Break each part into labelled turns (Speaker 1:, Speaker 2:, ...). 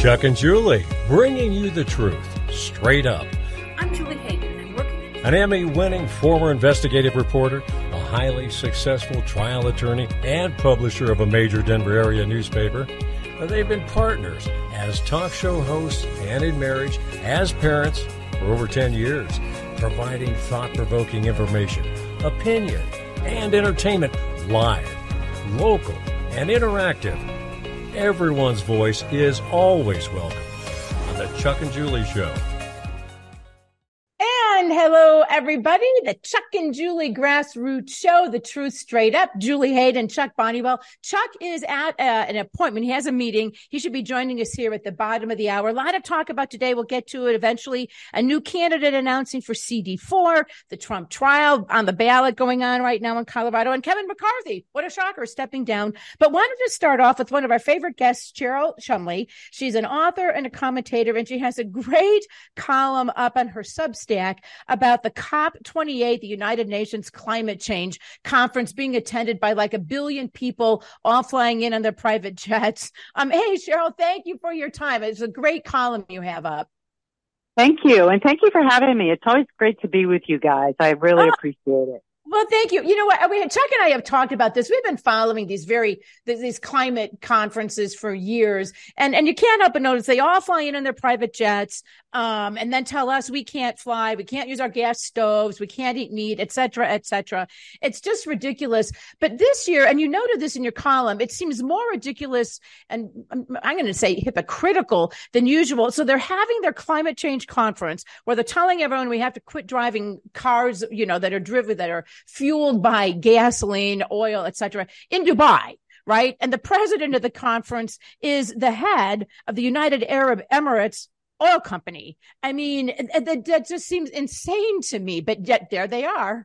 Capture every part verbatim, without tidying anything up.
Speaker 1: Chuck and Julie, bringing you the truth, straight up.
Speaker 2: I'm Julie Hayden. I'm working
Speaker 1: An Emmy-winning former investigative reporter, a highly successful trial attorney, and publisher of a major Denver area newspaper. They've been partners as talk show hosts and in marriage, as parents for over ten years, providing thought-provoking information, opinion, and entertainment live, local, and interactive. Everyone's voice is always welcome on the Chuck and Julie Show.
Speaker 2: And hello, everybody. The Chuck and Julie Grassroots Show, the truth straight up. Julie Hayden, Chuck Bonniwell. Chuck is at uh, an appointment. He has a meeting. He should be joining us here at the bottom of the hour. A lot to talk about today. We'll get to it eventually. A new candidate announcing for C D four, the Trump trial on the ballot going on right now in Colorado, and Kevin McCarthy, what a shocker, stepping down. But wanted to start off with one of our favorite guests, Cheryl Chumley. She's an author and a commentator, and she has a great column up on her Substack about the COP twenty-eight, the United Nations Climate Change Conference, being attended by like a billion people, all flying in on their private jets. Um, hey, Cheryl, thank you for your time. It's a great column you have up.
Speaker 3: Thank you. And thank you for having me. It's always great to be with you guys. I really oh. appreciate it.
Speaker 2: Well, thank you. You know what? We, Chuck and I have talked about this. We've been following these very, these climate conferences for years. And, and you can't help but notice they all fly in on their private jets, um, and then tell us we can't fly, we can't use our gas stoves, we can't eat meat, et cetera, et cetera. It's just ridiculous. But this year, and you noted this in your column, it seems more ridiculous and I'm, I'm going to say hypocritical than usual. So they're having their climate change conference where they're telling everyone we have to quit driving cars, you know, that are driven, that are fueled by gasoline, oil, et cetera, in Dubai, right? And the president of the conference is the head of the United Arab Emirates oil company. I mean, that, that just seems insane to me, but yet there they are.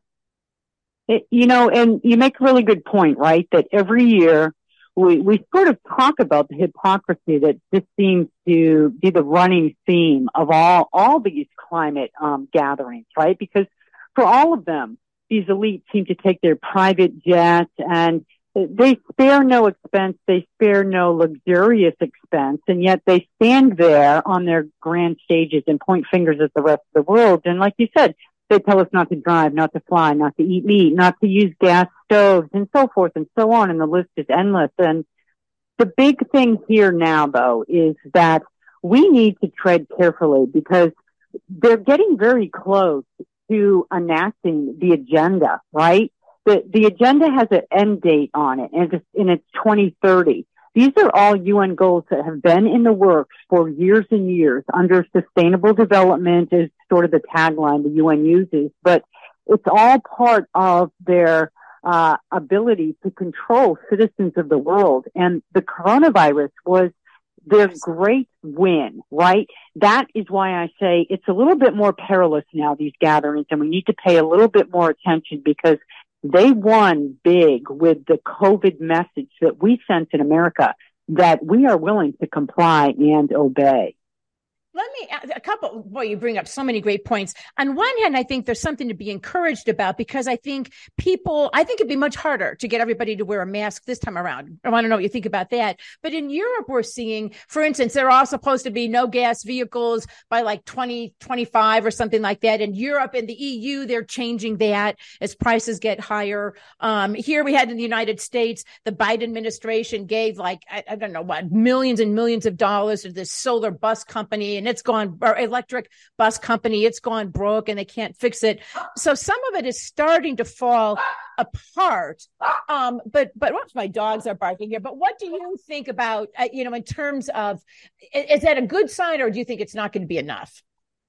Speaker 3: It, you know, and you make a really good point, right? That every year we, we sort of talk about the hypocrisy that just seems to be the running theme of all, all these climate um, gatherings, right? Because for all of them, these elites seem to take their private jets and they spare no expense. They spare no luxurious expense. And yet they stand there on their grand stages and point fingers at the rest of the world. And like you said, they tell us not to drive, not to fly, not to eat meat, not to use gas stoves and so forth and so on. And the list is endless. And the big thing here now, though, is that we need to tread carefully because they're getting very close to enacting the agenda, right? The, the agenda has an end date on it, and it's, and it's twenty thirty. These are all U N goals that have been in the works for years and years under sustainable development is sort of the tagline the U N uses, but it's all part of their uh, ability to control citizens of the world. And the coronavirus was their great win, right? That is why I say it's a little bit more perilous now, these gatherings, and we need to pay a little bit more attention because they won big with the COVID message that we sent in America that we are willing to comply and obey.
Speaker 2: Let me add a couple. Boy, you bring up so many great points. On one hand, I think there's something to be encouraged about because I think people, I think it'd be much harder to get everybody to wear a mask this time around. I want to know what you think about that. But in Europe, we're seeing, for instance, there are all supposed to be no gas vehicles by like twenty twenty-five or something like that. In Europe and the E U, they're changing that as prices get higher. Um, here we had in the United States, the Biden administration gave like, I, I don't know what, millions and millions of dollars to this solar bus company. And it's gone, or electric bus company, it's gone broke and they can't fix it. So some of it is starting to fall apart. Um, but, but whoops, my dogs are barking here. But what do you think about, uh, you know, in terms of, is, is that a good sign or do you think it's not going to be enough?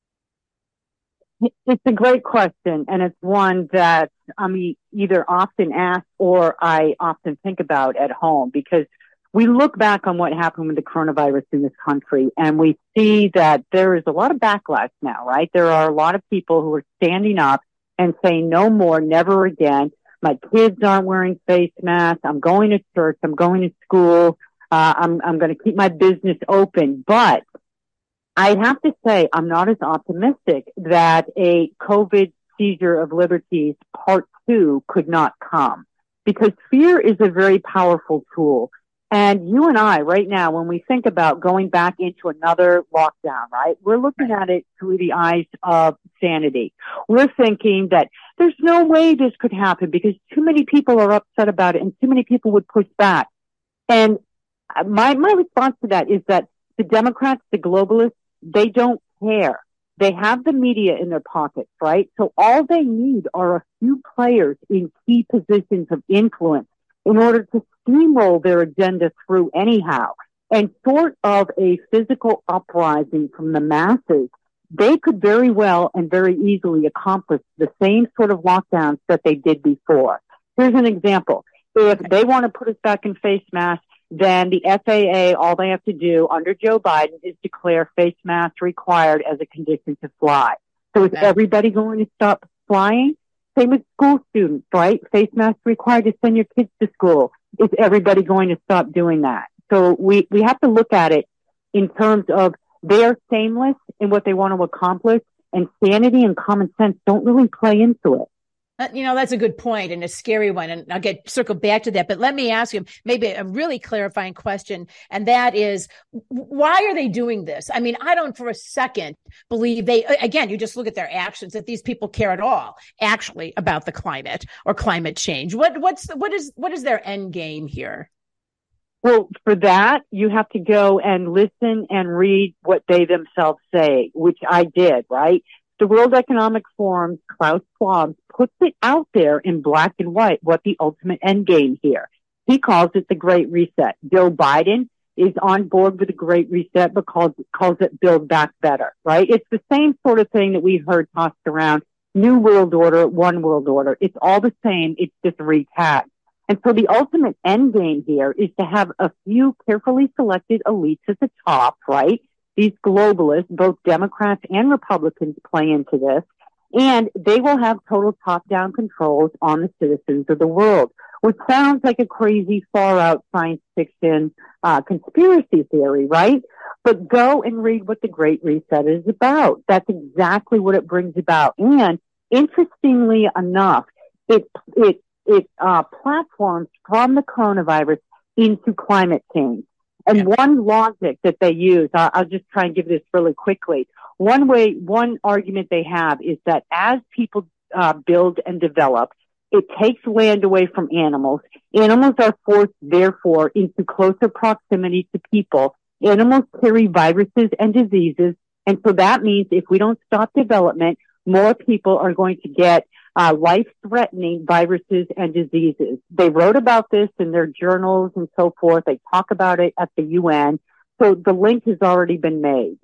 Speaker 3: It's a great question. And it's one that I mean, either often ask or I often think about at home because we look back on what happened with the coronavirus in this country and we see that there is a lot of backlash now, right? There are a lot of people who are standing up and saying no more, never again. My kids aren't wearing face masks. I'm going to church. I'm going to school. Uh, I'm, I'm going to keep my business open. But I have to say, I'm not as optimistic that a COVID seizure of liberties part two could not come because fear is a very powerful tool. And you and I, right now, when we think about going back into another lockdown, right, we're looking at it through the eyes of sanity. We're thinking that there's no way this could happen because too many people are upset about it and too many people would push back. And my, my response to that is that the Democrats, the globalists, they don't care. They have the media in their pockets, right? So all they need are a few players in key positions of influence in order to steamroll their agenda through anyhow. And short of a physical uprising from the masses, they could very well and very easily accomplish the same sort of lockdowns that they did before. Here's an example. If they want to put us back in face masks, then the F A A, all they have to do under Joe Biden is declare face masks required as a condition to fly. So is everybody going to stop flying? Same with school students, right? Face masks required to send your kids to school. Is everybody going to stop doing that? So we, we have to look at it in terms of they're shameless in what they want to accomplish, and sanity and common sense don't really play into it.
Speaker 2: You know, that's a good point and a scary one. And I'll get circle back to that. But let me ask you maybe a really clarifying question. And that is, why are they doing this? I mean, I don't for a second believe they, again, you just look at their actions, that these people care at all actually about the climate or climate change. What, what's, what is, what is their end game here?
Speaker 3: Well, for that, you have to go and listen and read what they themselves say, which I did, right? The World Economic Forum's Klaus Schwab puts it out there in black and white what the ultimate end game here. He calls it the Great Reset. Joe Biden is on board with the Great Reset but calls, calls it Build Back Better, right? It's the same sort of thing that we heard tossed around. New World Order, One World Order. It's all the same. It's just retagged. And so the ultimate end game here is to have a few carefully selected elites at the top, right? These globalists, both Democrats and Republicans, play into this, and they will have total top-down controls on the citizens of the world, which sounds like a crazy, far-out science fiction uh, conspiracy theory, right? But go and read what the Great Reset is about. That's exactly what it brings about. And interestingly enough, it it it uh, platforms from the coronavirus into climate change. And yeah. One logic that they use, I'll, I'll just try and give this really quickly. One way, one argument they have is that as people uh, build and develop, it takes land away from animals. Animals are forced, therefore, into closer proximity to people. Animals carry viruses and diseases. And so that means if we don't stop development, more people are going to get uh, life-threatening viruses and diseases. They wrote about this in their journals and so forth. They talk about it at the U N. So the link has already been made.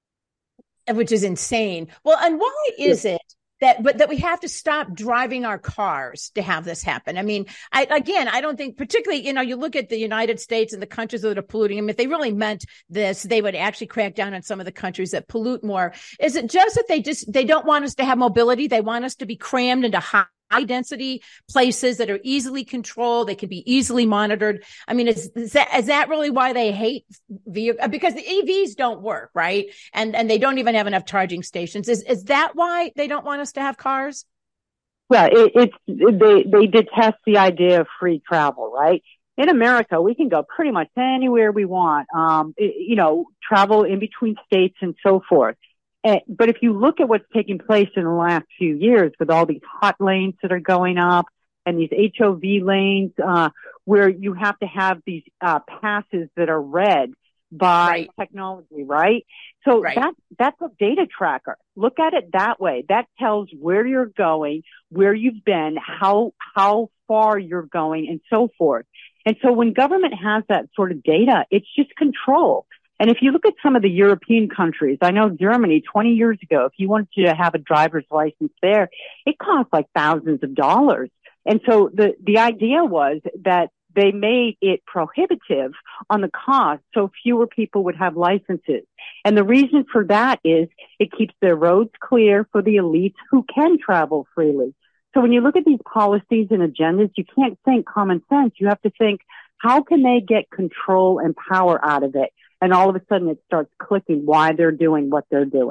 Speaker 2: Which is insane. Well, and why is it that, but that we have to stop driving our cars to have this happen? I mean, I, again, I don't think particularly, you know, you look at the United States and the countries that are polluting. I mean, if they really meant this, they would actually crack down on some of the countries that pollute more. Is it just that they just, they don't want us to have mobility? They want us to be crammed into high high density places that are easily controlled. They can be easily monitored. I mean, is, is that, is that really why they hate vehicles? Because the E Vs don't work, right? And, and they don't even have enough charging stations. Is, is that why they don't want us to have cars?
Speaker 3: Well, it, it's, they, they detest the idea of free travel, right? In America, we can go pretty much anywhere we want, um, you know, travel in between states and so forth. But if you look at what's taking place in the last few years with all these hot lanes that are going up and these H O V lanes, uh, where you have to have these, uh, passes that are read by right. technology, right? So right. that, that's a data tracker. Look at it that way. That tells where you're going, where you've been, how, how far you're going and so forth. And so when government has that sort of data, it's just control. And if you look at some of the European countries, I know Germany twenty years ago, if you wanted to have a driver's license there, it cost like thousands of dollars. And so the, the idea was that they made it prohibitive on the cost so fewer people would have licenses. And the reason for that is it keeps their roads clear for the elites who can travel freely. So when you look at these policies and agendas, you can't think common sense. You have to think, how can they get control and power out of it? And all of a sudden it starts clicking why they're doing what they're doing.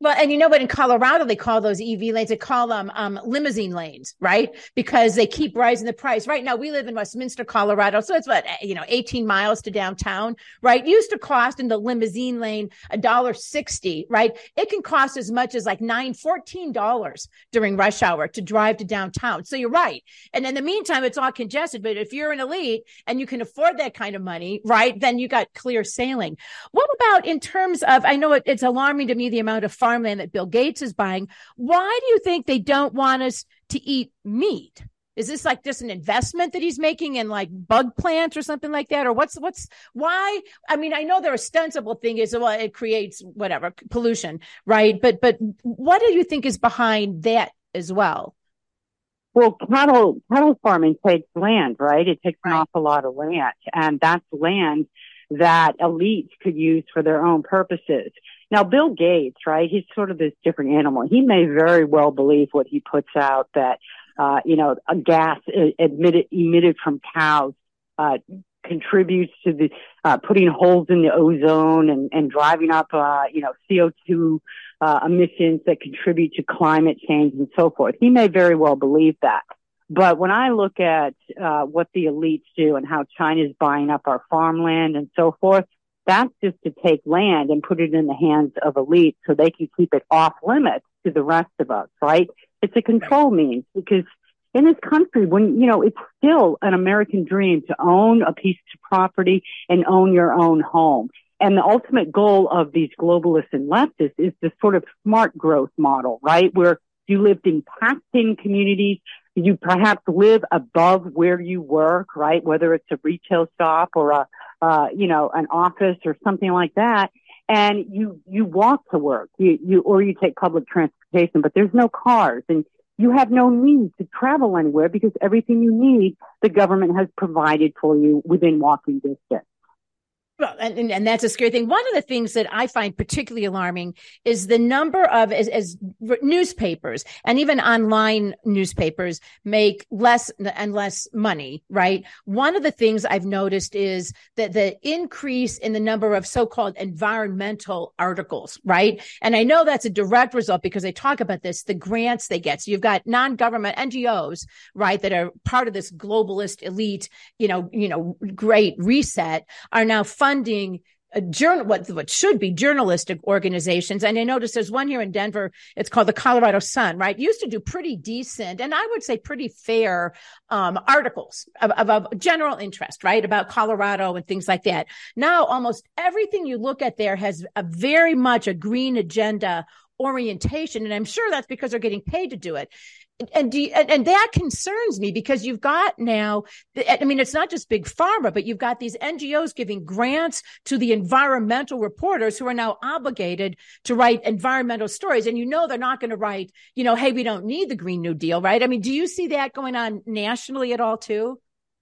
Speaker 2: Well, and you know what? In Colorado, they call those E V lanes, they call them um, limousine lanes, right? Because they keep rising the price. Right now, we live in Westminster, Colorado. So it's what, you know, eighteen miles to downtown, right? It used to cost in the limousine lane one dollar sixty, right? It can cost as much as like nine dollars, fourteen dollars during rush hour to drive to downtown. So you're right. And in the meantime, it's all congested. But if you're an elite and you can afford that kind of money, right, then you got clear sailing. What about in terms of, I know it, it's alarming to me, the amount of farmland that Bill Gates is buying. Why do you think they don't want us to eat meat? Is this like just an investment that he's making in like bug plants or something like that? Or what's, what's, why? I mean, I know their ostensible thing is, well, it creates whatever pollution, right? But, but what do you think is behind that as well?
Speaker 3: Well, cattle, cattle farming takes land, right? It takes an
Speaker 2: Right.
Speaker 3: awful lot of land, and that's land that elites could use for their own purposes. Now, Bill Gates, right? He's sort of this different animal. He may very well believe what he puts out, that, uh, you know, a gas emitted, emitted from cows, uh, contributes to the, uh, putting holes in the ozone and, and driving up, uh, you know, C O two, uh, emissions that contribute to climate change and so forth. He may very well believe that. But when I look at, uh, what the elites do and how China's buying up our farmland and so forth, that's just to take land and put it in the hands of elites so they can keep it off limits to the rest of us, right? It's a control means, because in this country, when, you know, it's still an American dream to own a piece of property and own your own home. And the ultimate goal of these globalists and leftists is this sort of smart growth model, right? Where you lived in packed-in communities, you perhaps live above where you work, right? Whether it's a retail shop or a, uh, you know, an office or something like that. And you, you walk to work, you, you, or you take public transportation, but there's no cars and you have no need to travel anywhere because everything you need, the government has provided for you within walking distance.
Speaker 2: Well, and, and, and that's a scary thing. One of the things that I find particularly alarming is the number of, as, as newspapers and even online newspapers make less and less money, right? One of the things I've noticed is that the increase in the number of so-called environmental articles, right? And I know that's a direct result because they talk about this, the grants they get. So you've got non-government N G Os, right, that are part of this globalist elite, you know, you know, great reset, are now funding a journal, what, what should be journalistic organizations. And I noticed there's one here in Denver. It's called the Colorado Sun, right? Used to do pretty decent, and I would say pretty fair, um, articles of, of, of general interest, right? About Colorado and things like that. Now, almost everything you look at there has a very much a green agenda orientation. And I'm sure that's because they're getting paid to do it. And, do you, and and that concerns me because you've got now, I mean, it's not just big pharma, but you've got these N G Os giving grants to the environmental reporters who are now obligated to write environmental stories. And you know they're not going to write, you know, hey, we don't need the Green New Deal, right? I mean, do you see that going on nationally at all too?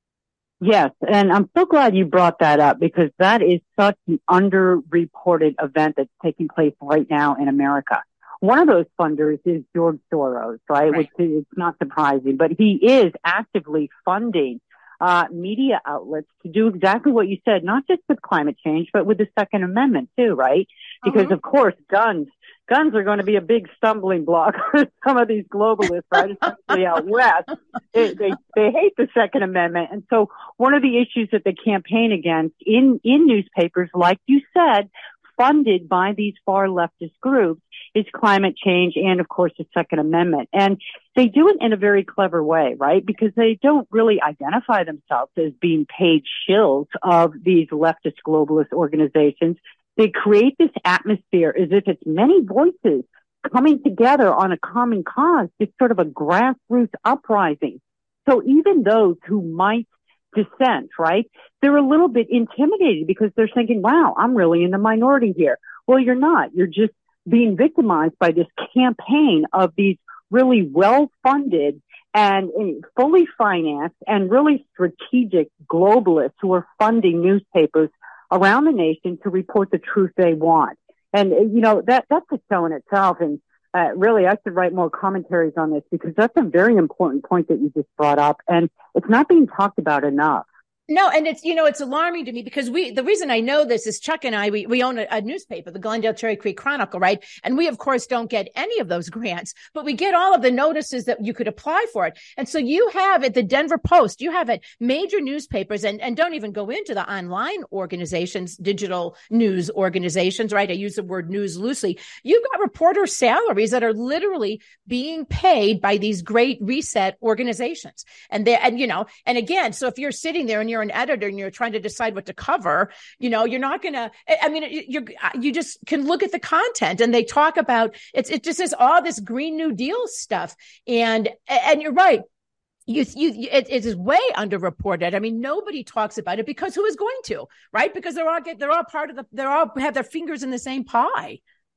Speaker 3: Yes, and I'm so glad you brought that up because that is such an underreported event that's taking place right now in America. One of those funders is George Soros, right?
Speaker 2: Right.
Speaker 3: Which is not surprising, but he is actively funding uh media outlets to do exactly what you said, not just with climate change, but with the Second Amendment too, right? Because
Speaker 2: Uh-huh.
Speaker 3: of course, guns, guns are going to be a big stumbling block for some of these globalists, right? Especially out west. They, they, they hate the Second Amendment. And so one of the issues that they campaign against in, in newspapers, like you said, funded by these far leftist groups, is climate change and, of course, the Second Amendment. And they do it in a very clever way, right? Because they don't really identify themselves as being paid shills of these leftist globalist organizations. They create this atmosphere as if it's many voices coming together on a common cause, just sort of a grassroots uprising. So even those who might dissent, right, they're a little bit intimidated because they're thinking, wow, I'm really in the minority here. Well, you're not. You're just being victimized by this campaign of these really well-funded and fully financed and really strategic globalists who are funding newspapers around the nation to report the truth they want. And, you know, that that's a show in itself. And uh, really, I should write more commentaries on this because that's a very important point that you just brought up. And it's not being talked about enough.
Speaker 2: No, and it's, you know, it's alarming to me because we, the reason I know this is Chuck and I, we, we own a, a newspaper, the Glendale Cherry Creek Chronicle, right? And we, of course, don't get any of those grants, but we get all of the notices that you could apply for it. And so you have at the Denver Post, you have at major newspapers, and, and don't even go into the online organizations, digital news organizations, right? I use the word news loosely. You've got reporter salaries that are literally being paid by these great reset organizations. And they, and, you know, and again, so if you're sitting there and you're an editor and you're trying to decide what to cover, you know, you're not going to, I mean, you you just can look at the content, and they talk about, it's, it just is all this Green New Deal stuff. And, and you're right. You, you, it, it is way underreported. I mean, nobody talks about it because who is going to, right? Because they're all get, they're all part of the, they're all have their fingers in the same pie.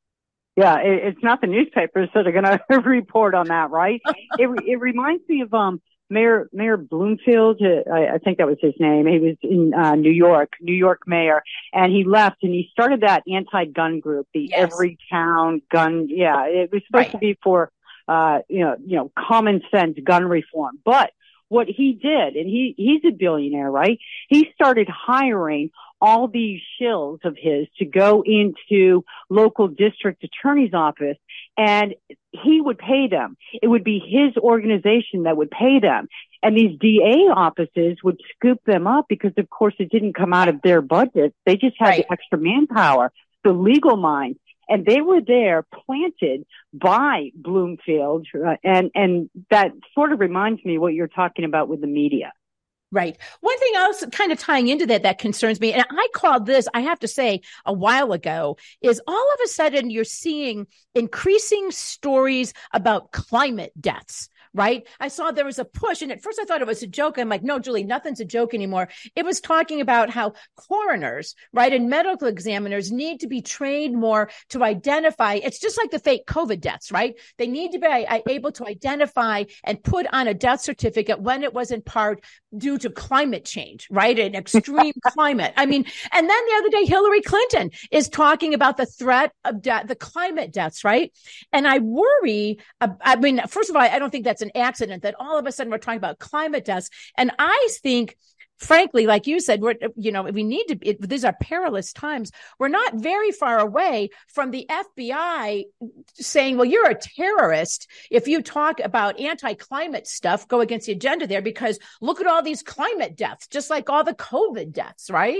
Speaker 3: Yeah, it, it's not the newspapers that are going to report on that, right? it it reminds me of um Mayor Mayor Bloomfield. Uh, I, I think that was his name. He was in uh, New York, New York mayor, and he left and he started that anti-gun group, the
Speaker 2: Yes.
Speaker 3: Every Town Gun. Yeah, it was supposed
Speaker 2: Right.
Speaker 3: to be for uh you know you know common sense gun reform, but what he did, and he he's a billionaire, right? He started hiring all these shills of his to go into local district attorney's office, and he would pay them. It would be his organization that would pay them. And these D A offices would scoop them up because, of course, it didn't come out of their budget. They just had
Speaker 2: Right.
Speaker 3: the extra manpower, the legal minds. And they were there planted by Bloomfield. Uh, and, and that sort of reminds me what you're talking about with the media.
Speaker 2: Right. One thing else kind of tying into that that concerns me, and I called this, I have to say, a while ago, is all of a sudden you're seeing increasing stories about climate deaths. Right. I saw there was a push, and at first I thought it was a joke. I'm like, no, Julie, nothing's a joke anymore. It was talking about how coroners, right, and medical examiners need to be trained more to identify. It's just like the fake COVID deaths, right? They need to be uh, able to identify and put on a death certificate when it was in part due to climate change, right? An extreme climate. I mean, and then the other day, Hillary Clinton is talking about the threat of death, the climate deaths, right? And I worry, uh, I mean, first of all, I don't think that's an accident that all of a sudden we're talking about climate deaths. And I think, frankly, like you said, we're, you know, we need to, it, these are perilous times. We're not very far away from the F B I saying, well, you're a terrorist if you talk about anti-climate stuff, go against the agenda there, because look at all these climate deaths, just like all the COVID deaths, right?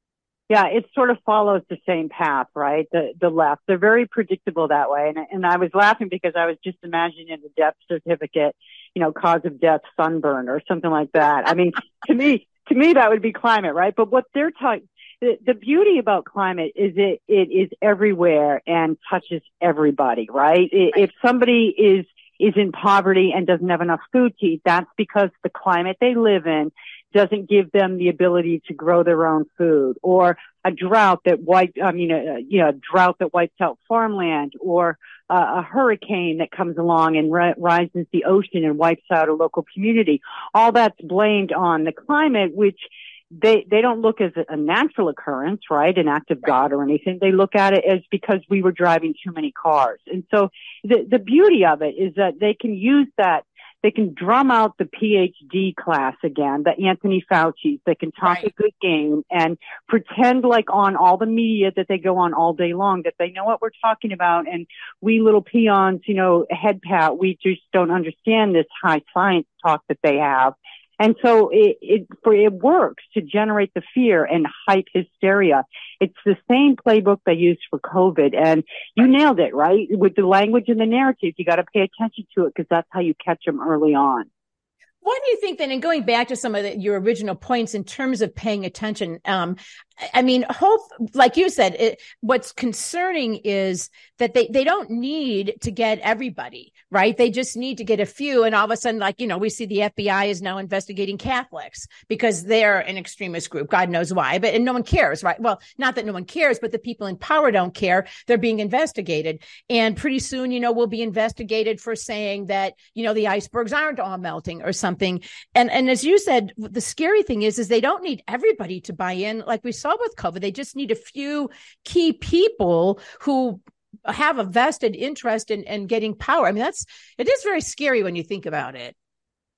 Speaker 3: Yeah, it sort of follows the same path, right? The the left. They're very predictable that way. And and I was laughing because I was just imagining a death certificate, you know, cause of death, sunburn or something like that. I mean, to me, to me, that would be climate, right? But what they're talking, the, the beauty about climate is it, it is everywhere and touches everybody, right?
Speaker 2: Right.
Speaker 3: If somebody is, is in poverty and doesn't have enough food to eat, that's because the climate they live in doesn't give them the ability to grow their own food, or a drought that wiped, I mean, a, you know, a drought that wipes out farmland, or uh, a hurricane that comes along and ri- rises the ocean and wipes out a local community. All that's blamed on the climate, which they, they don't look as a natural occurrence, right? An act of God or anything. They look at it as because we were driving too many cars. And so the, the beauty of it is that they can use that. They can drum out the P H D class again, the Anthony Fauci's. They can talk
Speaker 2: Right.
Speaker 3: a good game and pretend like on all the media that they go on all day long that they know what we're talking about. And we little peons, you know, head pat, we just don't understand this high science talk that they have. And so it, it, for, it works to generate the fear and hype hysteria. It's the same playbook they used for COVID. And you nailed it, right? With the language and the narrative, you got to pay attention to it because that's how you catch them early on.
Speaker 2: What do you think then, and going back to some of the, your original points in terms of paying attention, um, I mean, hope, like you said, it, what's concerning is that they, they don't need to get everybody, right? They just need to get a few. And all of a sudden, like, you know, we see the F B I is now investigating Catholics because they're an extremist group. God knows why, but and no one cares, right? Well, not that no one cares, but the people in power don't care. They're being investigated. And pretty soon, you know, we'll be investigated for saying that, you know, the icebergs aren't all melting or something. And, and as you said, the scary thing is, is they don't need everybody to buy in like we saw with COVID. They just need a few key people who have a vested interest in, in getting power. I mean, that's, it is very scary when you think about it.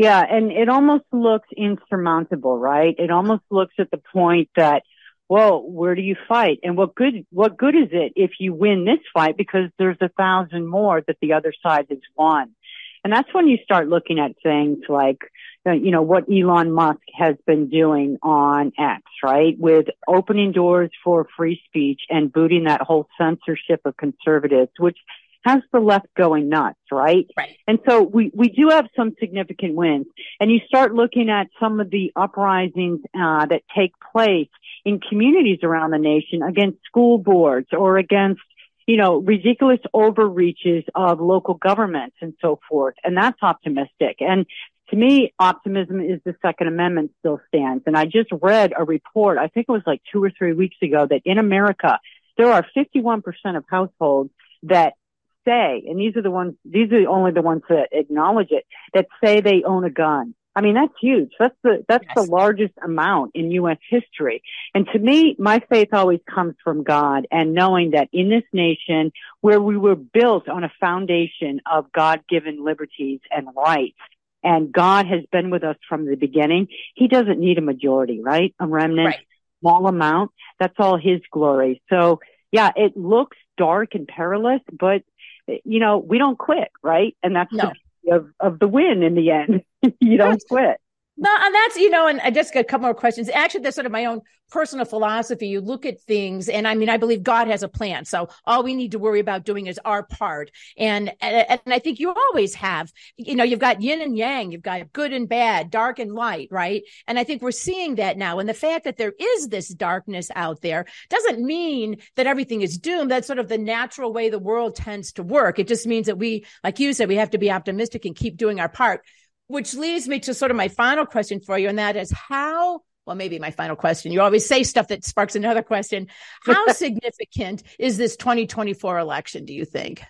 Speaker 3: Yeah, and it almost looks insurmountable, right? It almost looks at the point that, well, where do you fight? And what good, what good is it if you win this fight because there's a thousand more that the other side has won? And that's when you start looking at things like, you know, what Elon Musk has been doing on X, right? With opening doors for free speech and booting that whole censorship of conservatives, which has the left going nuts, right?
Speaker 2: Right.
Speaker 3: And so we, we do have some significant wins. And you start looking at some of the uprisings uh, that take place in communities around the nation against school boards or against, you know, ridiculous overreaches of local governments and so forth. And that's optimistic. And to me, optimism is the Second Amendment still stands. And I just read a report, I think it was like two or three weeks ago, that in America, there are fifty-one percent of households that say, and these are the ones, these are only the ones that acknowledge it, that say they own a gun. I mean, that's huge. That's the, that's yes. the largest amount in U S history. And to me, my faith always comes from God and knowing that in this nation where we were built on a foundation of God-given liberties and rights, and God has been with us from the beginning, he doesn't need a majority, right? A remnant, right. small amount. That's all his glory. So yeah, it looks dark and perilous, but you know, we don't quit, right? And that's no. the of, of the win in the end. You don't that's, quit.
Speaker 2: No, and that's, you know, and I just got a couple more questions. Actually, that's sort of my own personal philosophy. You look at things, and I mean, I believe God has a plan. So all we need to worry about doing is our part. And, and, and I think you always have, you know, you've got yin and yang, you've got good and bad, dark and light, right? And I think we're seeing that now. And the fact that there is this darkness out there doesn't mean that everything is doomed. That's sort of the natural way the world tends to work. It just means that we, like you said, we have to be optimistic and keep doing our part. Which leads me to sort of my final question for you, and that is how, well, maybe my final question. You always say stuff that sparks another question. How significant is this twenty twenty-four election, do you think?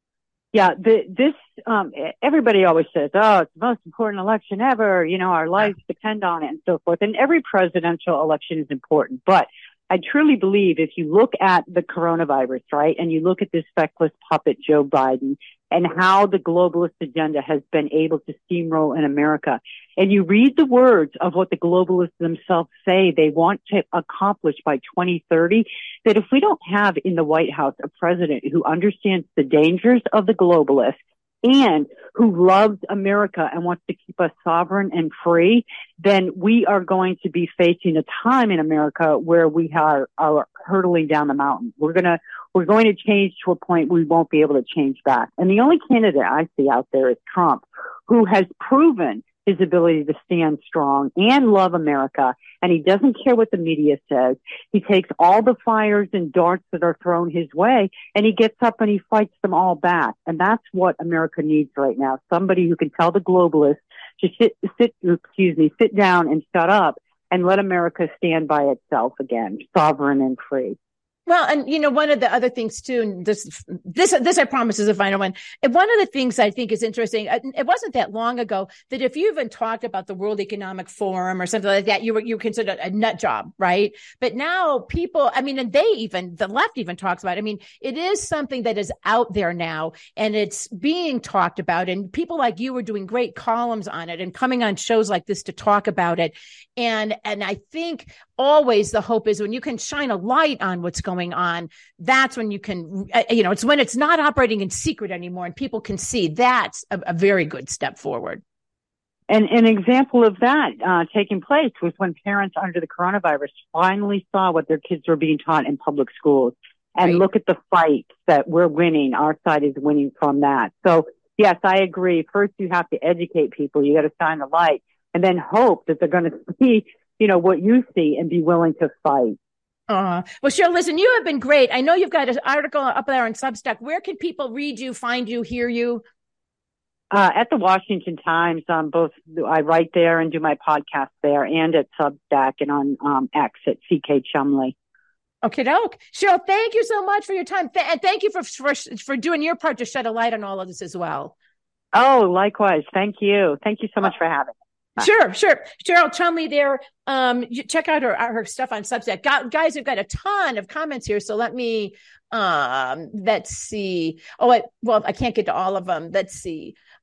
Speaker 3: Yeah, the, this, um, everybody always says, oh, it's the most important election ever. You know, our lives yeah. depend on it and so forth. And every presidential election is important. But I truly believe if you look at the coronavirus, right, and you look at this feckless puppet, Joe Biden, and how the globalist agenda has been able to steamroll in America, and you read the words of what the globalists themselves say they want to accomplish by twenty thirty, that if we don't have in the White House a president who understands the dangers of the globalists and who loves America and wants to keep us sovereign and free, then we are going to be facing a time in America where we are, are hurtling down the mountain. We're going to, we're going to change to a point we won't be able to change back. And the only candidate I see out there is Trump, who has proven his ability to stand strong and love America. And he doesn't care what the media says. He takes all the fires and darts that are thrown his way, and he gets up and he fights them all back. And that's what America needs right now. Somebody who can tell the globalists to sit, sit, excuse me, sit down and shut up and let America stand by itself again, sovereign and free.
Speaker 2: Well, and you know, one of the other things too, and this, this, this I promise is a final one. And one of the things I think is interesting, it wasn't that long ago that if you even talked about the World Economic Forum or something like that, you were, you were considered a nut job, right? But now people, I mean, and they even, the left even talks about it. I mean, it is something that is out there now and it's being talked about, and people like you are doing great columns on it and coming on shows like this to talk about it. And, and I think always the hope is when you can shine a light on what's going going on, that's when you can, you know, it's when it's not operating in secret anymore and people can see. That's a, a very good step forward.
Speaker 3: And an example of that uh, taking place was when parents under the coronavirus finally saw what their kids were being taught in public schools. And right. look at the fight that we're winning. Our side is winning from that. So, yes, I agree. First, you have to educate people. You got to shine the light and then hope that they're going to see, you know, what you see and be willing to fight.
Speaker 2: Uh, well, Cheryl, listen, you have been great. I know you've got an article up there on Substack. Where can people read you, find you, hear you?
Speaker 3: Uh, at the Washington Times, um, both I write there and do my podcast there, and at Substack and on um, X at C K Chumley.
Speaker 2: Okay, doke. Cheryl, thank you so much for your time. Th- and thank you for, for for doing your part to shed a light on all of this as well.
Speaker 3: Oh, likewise. Thank you. Thank you so much for having me. Bye.
Speaker 2: Sure, sure. Cheryl Chumley there. Um, you check out her, her stuff on Substack. Got, guys, we've got a ton of comments here. So let me, um, let's see. Oh, I, well, I can't get to all of them. Let's see.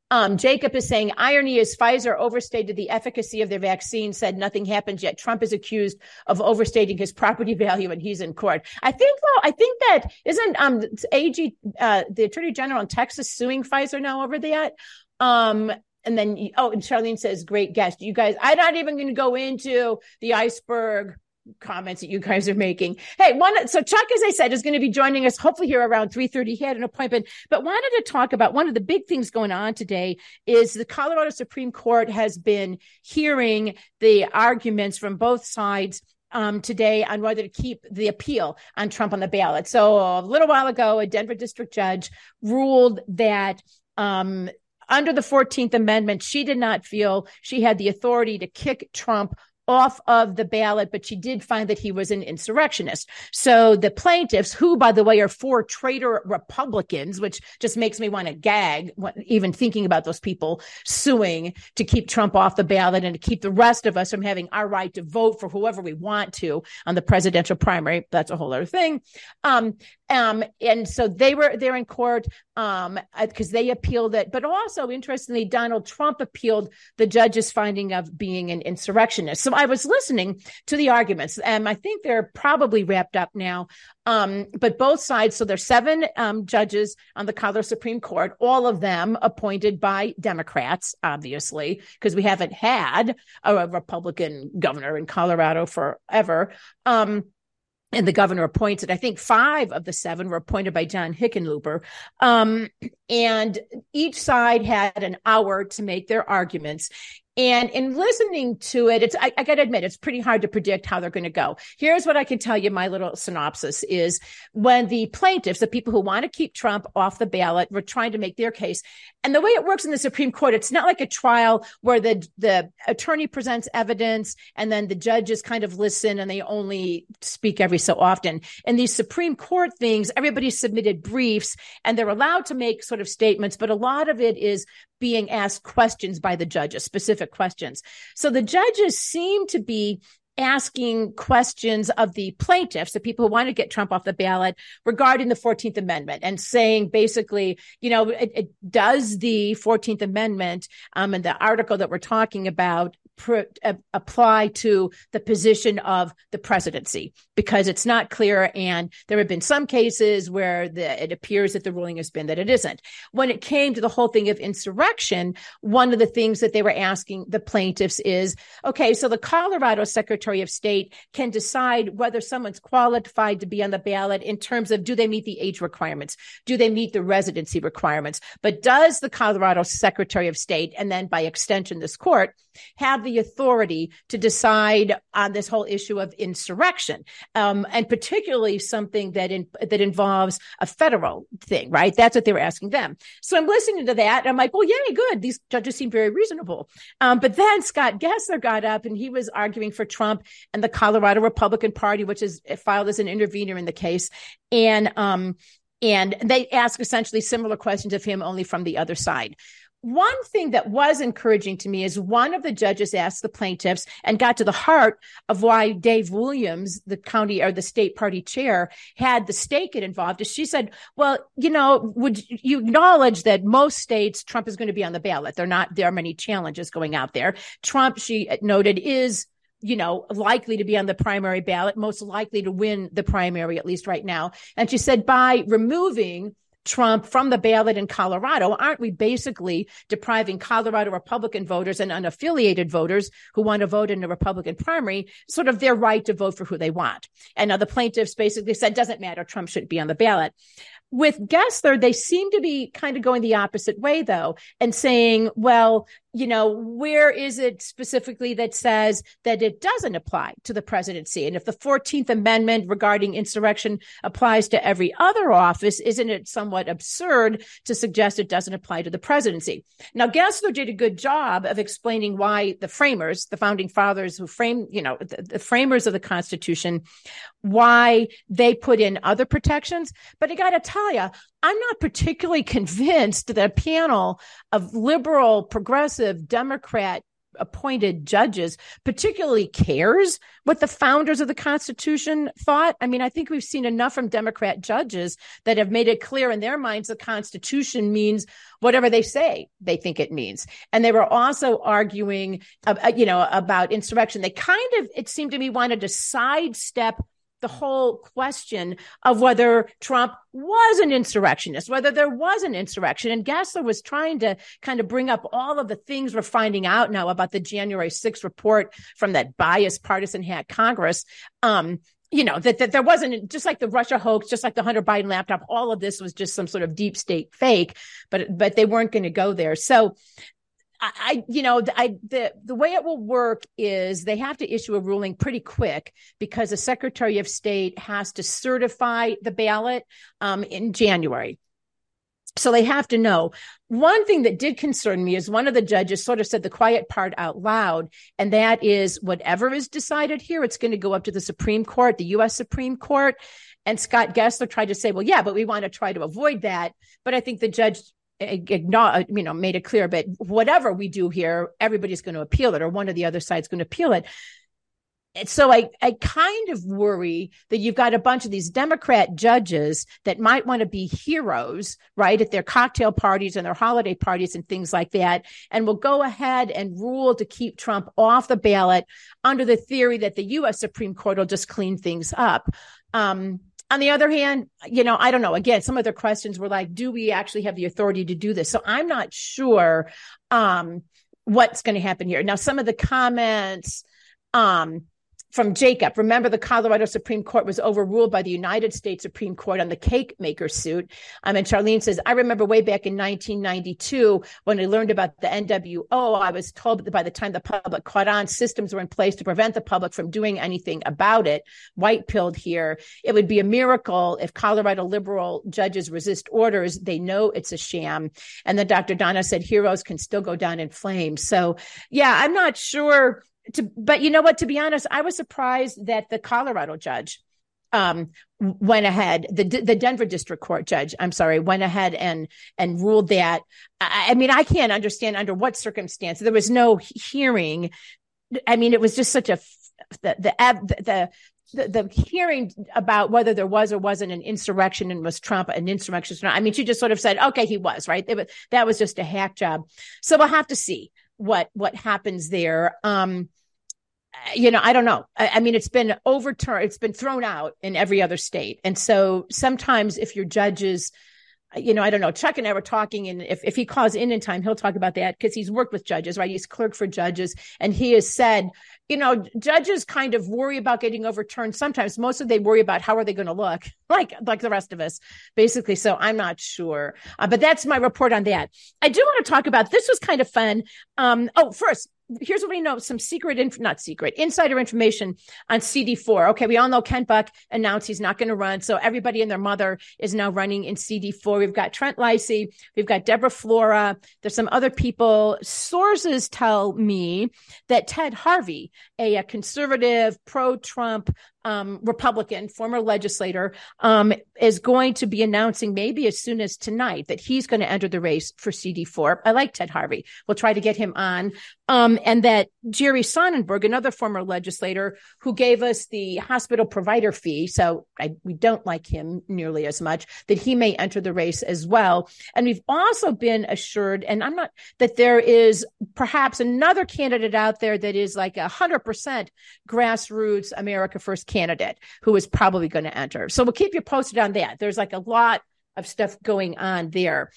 Speaker 2: Um, Jacob is saying, irony is Pfizer overstated the efficacy of their vaccine, said nothing happens, yet Trump is accused of overstating his property value and he's in court. I think, though, I think that isn't um, A G, uh, the Attorney General in Texas suing Pfizer now over that? Um, and then, oh, and Charlene says, great guest. You guys, I'm not even going to go into the iceberg comments that you guys are making. Hey, one, so Chuck, as I said, is going to be joining us hopefully here around three thirty. He had an appointment, but wanted to talk about one of the big things going on today is the Colorado Supreme Court has been hearing the arguments from both sides um, today on whether to keep the appeal on Trump on the ballot. So a little while ago, a Denver district judge ruled that um, under the fourteenth Amendment, she did not feel she had the authority to kick Trump off of the ballot, but she did find that he was an insurrectionist. So the plaintiffs, who, by the way, are four traitor Republicans, which just makes me want to gag, even thinking about those people suing to keep Trump off the ballot and to keep the rest of us from having our right to vote for whoever we want to on the presidential primary. That's a whole other thing. Um, um, and so they were there in court um, because they appealed it. But also, interestingly, Donald Trump appealed the judge's finding of being an insurrectionist. So I was listening to the arguments, and I think they're probably wrapped up now. Um, but both sides, so there's seven um, judges on the Colorado Supreme Court, all of them appointed by Democrats, obviously, because we haven't had a, a Republican governor in Colorado forever. Um, And the governor appointed, I think five of the seven were appointed by John Hickenlooper. Um, and each side had an hour to make their arguments. And in listening to it, it's I, I got to admit, it's pretty hard to predict how they're going to go. Here's what I can tell you. My little synopsis is when the plaintiffs, the people who want to keep Trump off the ballot, were trying to make their case. And the way it works in the Supreme Court, it's not like a trial where the, the attorney presents evidence and then the judges kind of listen and they only speak every so often. In these Supreme Court things, everybody submitted briefs and they're allowed to make sort of statements, but a lot of it is being asked questions by the judges, specific questions. So the judges seem to be asking questions of the plaintiffs, the people who want to get Trump off the ballot, regarding the fourteenth Amendment and saying basically, you know, it, it does the fourteenth Amendment um, and the article that we're talking about pr- uh, apply to the position of the presidency, because it's not clear. And there have been some cases where the, it appears that the ruling has been that it isn't. When it came to the whole thing of insurrection, one of the things that they were asking the plaintiffs is, okay, so the Colorado Secretary of State can decide whether someone's qualified to be on the ballot in terms of, do they meet the age requirements? Do they meet the residency requirements? But does the Colorado Secretary of State, and then by extension, this court, have the authority to decide on this whole issue of insurrection? Um, and particularly something that in, that involves a federal thing, right? That's what they were asking them. So I'm listening to that. And I'm like, well, yeah, good. These judges seem very reasonable. Um, but then Scott Gessler got up and he was arguing for Trump and the Colorado Republican Party, which is filed as an intervener in the case. And, um, and they asked essentially similar questions of him, only from the other side. One thing that was encouraging to me is one of the judges asked the plaintiffs and got to the heart of why Dave Williams, the county or the state party chair, had the stake it involved. Is she said, well, you know, would you acknowledge that most states Trump is going to be on the ballot? They're not, there are many challenges going out there. Trump, she noted, is, you know, likely to be on the primary ballot, most likely to win the primary, at least right now. And she said, by removing Trump from the ballot in Colorado, aren't we basically depriving Colorado Republican voters and unaffiliated voters who want to vote in a Republican primary sort of their right to vote for who they want? And now the plaintiffs basically said, doesn't matter, Trump shouldn't be on the ballot. With Gessler, they seem to be kind of going the opposite way, though, and saying, well, you know, where is it specifically that says that it doesn't apply to the presidency? And if the fourteenth Amendment regarding insurrection applies to every other office, isn't it somewhat absurd to suggest it doesn't apply to the presidency? Now, Gessler did a good job of explaining why the framers, the founding fathers who framed, you know, the, the framers of the Constitution, why they put in other protections. But I got to tell you, I'm not particularly convinced that a panel of liberal, progressive, Democrat appointed judges particularly cares what the founders of the Constitution thought. I mean, I think we've seen enough from Democrat judges that have made it clear in their minds the Constitution means whatever they say they think it means. And they were also arguing, uh, you know, about insurrection. They kind of, it seemed to me, wanted to sidestep the whole question of whether Trump was an insurrectionist, whether there was an insurrection. And Gessler was trying to kind of bring up all of the things we're finding out now about the January sixth report from that biased partisan hack Congress. Um, you know, that, that there wasn't, just like the Russia hoax, just like the Hunter Biden laptop, all of this was just some sort of deep state fake, but, but they weren't going to go there. So I, you know, I, the, the way it will work is they have to issue a ruling pretty quick because the Secretary of State has to certify the ballot um, in January. So they have to know. One thing that did concern me is one of the judges sort of said the quiet part out loud, and that is whatever is decided here, it's going to go up to the Supreme Court, the U S Supreme Court. And Scott Gessler tried to say, well, yeah, but we want to try to avoid that. But I think the judge Ignore, you know, made it clear, but whatever we do here, everybody's going to appeal it, or one of the other side's going to appeal it. And so I, I kind of worry that you've got a bunch of these Democrat judges that might want to be heroes, right, at their cocktail parties and their holiday parties and things like that, and will go ahead and rule to keep Trump off the ballot under the theory that the U S Supreme Court will just clean things up. Um, On the other hand, you know, I don't know. Again, some of their questions were like, do we actually have the authority to do this? So I'm not sure um, what's going to happen here. Now, some of the comments um, from Jacob, remember the Colorado Supreme Court was overruled by the United States Supreme Court on the cake maker suit. Um, and Charlene says, I remember way back in nineteen ninety-two, when I learned about the N W O, I was told that by the time the public caught on, systems were in place to prevent the public from doing anything about it. White pilled here. It would be a miracle if Colorado liberal judges resist orders. They know it's a sham. And then Doctor Donna said, heroes can still go down in flames. So yeah, I'm not sure. To, but you know what, to be honest, I was surprised that the Colorado judge um, went ahead, the the Denver District Court judge, I'm sorry, went ahead and and ruled that. I, I mean, I can't understand under what circumstance. There was no hearing. I mean, it was just such a, the, the, the, the, the hearing about whether there was or wasn't an insurrection and was Trump an insurrectionist or not. I mean, she just sort of said, okay, he was, right? It was, that was just a hack job. So we'll have to see what what happens there. Um, you know, I don't know. I, I mean, it's been overturned. It's been thrown out in every other state. And so sometimes if your judges, you know, I don't know, Chuck and I were talking, and if, if he calls in in time, he'll talk about that because he's worked with judges, right? He's clerk for judges. And he has said, you know, judges kind of worry about getting overturned. Sometimes mostly they worry about how are they going to look like, like the rest of us, basically. So I'm not sure. Uh, but that's my report on that. I do want to talk about, this was kind of fun. Um, oh, first, here's what we know, some secret, inf- not secret, insider information on C D four. Okay, we all know Kent Buck announced he's not going to run. So everybody and their mother is now running in C D four. We've got Trent Lacey. We've got Deborah Flora. There's some other people. Sources tell me that Ted Harvey, a, a conservative, pro-Trump Um, Republican, former legislator, um, is going to be announcing maybe as soon as tonight that he's going to enter the race for C D four. I like Ted Harvey. We'll try to get him on. Um, and that Jerry Sonnenberg, another former legislator who gave us the hospital provider fee, so I, we don't like him nearly as much, that he may enter the race as well. And we've also been assured, and I'm not, that there is perhaps another candidate out there that is like a hundred percent grassroots America First candidate who is probably going to enter. So we'll keep you posted on that. There's like a lot of stuff going on there.